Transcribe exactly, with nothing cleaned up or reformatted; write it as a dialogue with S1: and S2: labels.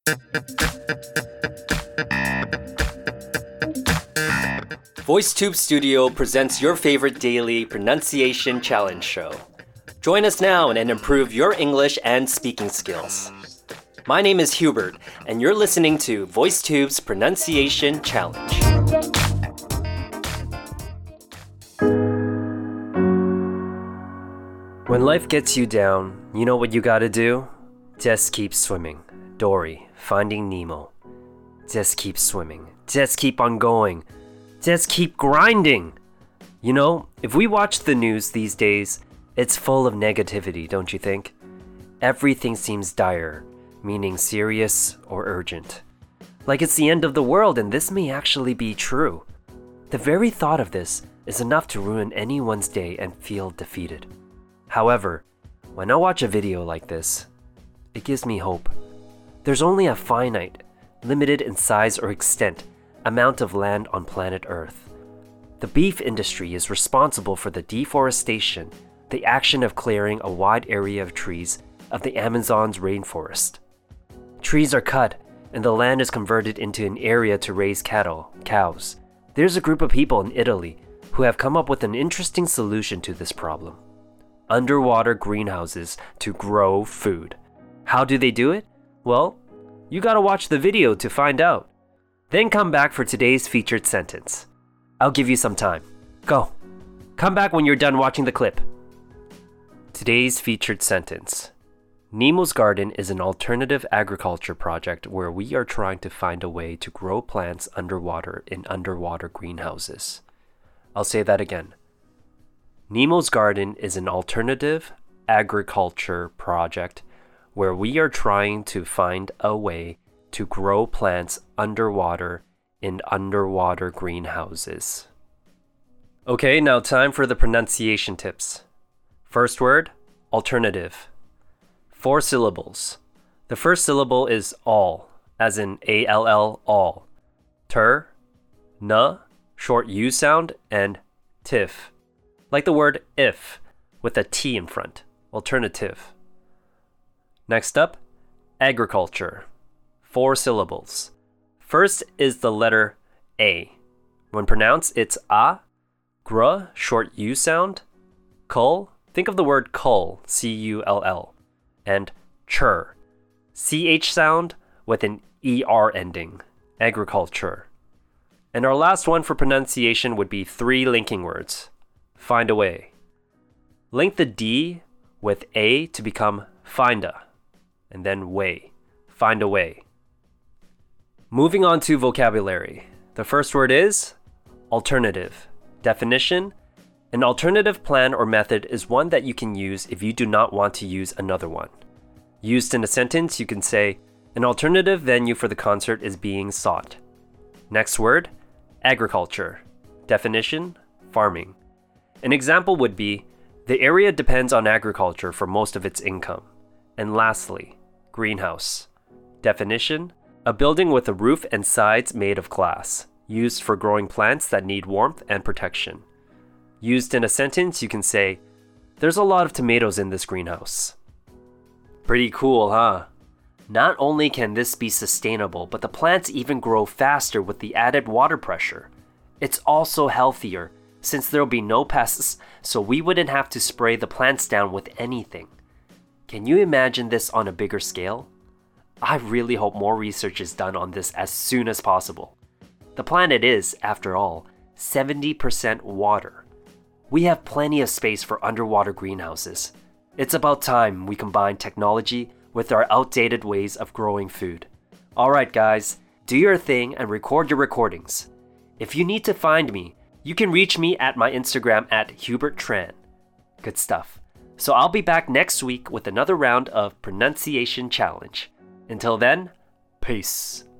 S1: VoiceTube Studio presents your favorite daily pronunciation challenge show. Join us now and improve your English and speaking skills. My name is Hubert, and you're listening to VoiceTube's Pronunciation Challenge. When life gets you down, you know what you gotta do? Just keep swimming. Dory, Finding Nemo. Just keep swimming. Just keep on going. Just keep grinding. You know, if we watch the news these days, it's full of negativity, don't you think? Everything seems dire, meaning serious or urgent. Like it's the end of the world, and this may actually be true. The very thought of this is enough to ruin anyone's day and feel defeated. However, when I watch a video like this, it gives me hope. There's only a finite, limited in size or extent, amount of land on planet Earth. The beef industry is responsible for the deforestation, the action of clearing a wide area of trees of the Amazon's rainforest. Trees are cut, and the land is converted into an area to raise cattle, cows. There's a group of people in Italy who have come up with an interesting solution to this problem. Underwater greenhouses to grow food. How do they do it? Well, you gotta watch the video to find out. Then come back for today's featured sentence. I'll give you some time. Go. Come back when you're done watching the clip. Today's featured sentence. Nemo's Garden is an alternative agriculture project where we are trying to find a way to grow plants underwater in underwater greenhouses. I'll say that again. Nemo's Garden is an alternative agriculture project where we are trying to find a way to grow plants underwater in underwater greenhouses. Okay, now time for the pronunciation tips. First word, alternative. Four syllables. The first syllable is all, as in A L L, all. Ter, n, short U sound, and tif. Like the word if, with a T in front. Alternative. Next up, agriculture. Four syllables. First is the letter A. When pronounced, it's a, gr, short U sound, cull, think of the word cull, C U L L, and chur, C H sound with an E R ending, agriculture. And our last one for pronunciation would be three linking words. Find a way. Link the D with A to become finda, and then way. Find a way. Moving on to vocabulary. The first word is alternative. Definition: an alternative plan or method is one that you can use if you do not want to use another one. Used in a sentence, you can say, an alternative venue for the concert is being sought. Next word, agriculture. Definition: farming. An example would be, the area depends on agriculture for most of its income. And lastly, greenhouse. Definition: a building with a roof and sides made of glass, used for growing plants that need warmth and protection. Used in a sentence, you can say, there's a lot of tomatoes in this greenhouse. Pretty cool, huh? Not only can this be sustainable, but the plants even grow faster with the added water pressure. It's also healthier, since there'll be no pests, so we wouldn't have to spray the plants down with anything. Can you imagine this on a bigger scale? I really hope more research is done on this as soon as possible. The planet is, after all, seventy percent water. We have plenty of space for underwater greenhouses. It's about time we combine technology with our outdated ways of growing food. Alright guys, do your thing and record your recordings. If you need to find me, you can reach me at my Instagram at Hubert Tran. Good stuff. So I'll be back next week with another round of pronunciation challenge. Until then, peace.